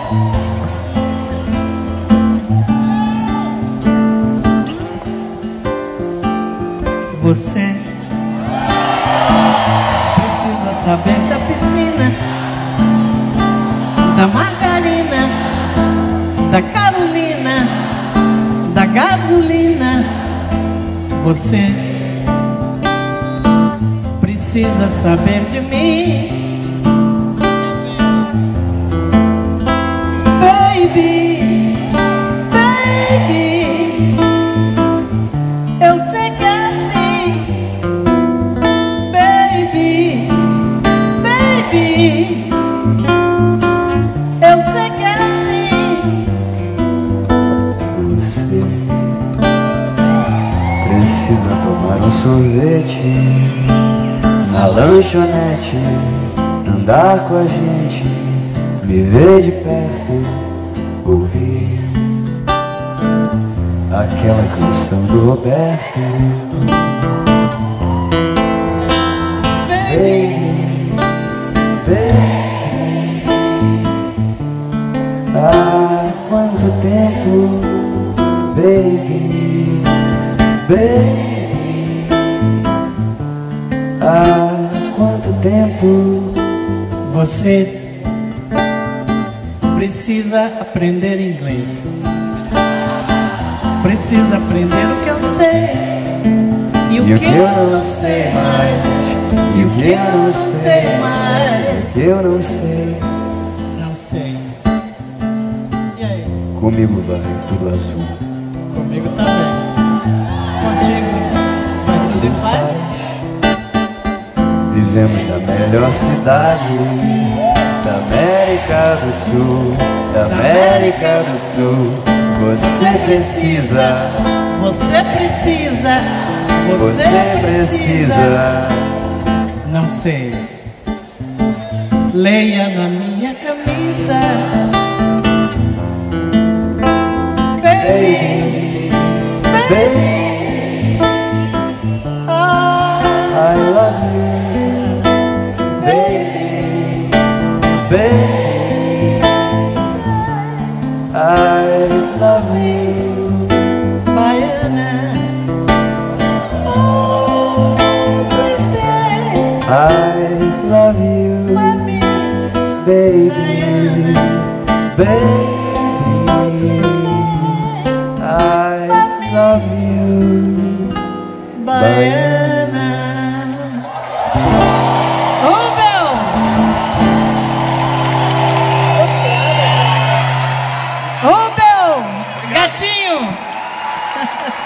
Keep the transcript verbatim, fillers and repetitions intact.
Você precisa saber da piscina, da margarina, da Carolina, da gasolina. Você precisa saber de mim, baby, baby. Eu sei que é assim, baby, baby. Eu sei que é assim. Você precisa tomar um sorvete na lanchonete, andar com a gente, me ver de perto, ouvir aquela canção do Roberto. Baby, baby, há quanto tempo, baby, baby, há quanto tempo. Você precisa aprender inglês, precisa aprender o que eu sei e o, E o que, que eu eu não sei mais, e o que eu não sei mais, que eu não sei. não sei. E aí? Comigo vai tudo azul. Comigo também. Contigo vai tudo em paz? Vivemos na melhor cidade da América do Sul, da América do Sul. Você precisa, Você precisa, você, você precisa. Não sei. Leia na minha camisa, baby, baby, ah, I love you, baby, baby, I love you, Baiana. Oh, please stay, I love you, let me, baby, baby, I love you, Baiana. Ô, Bel! Ô, Bel! Gatinho!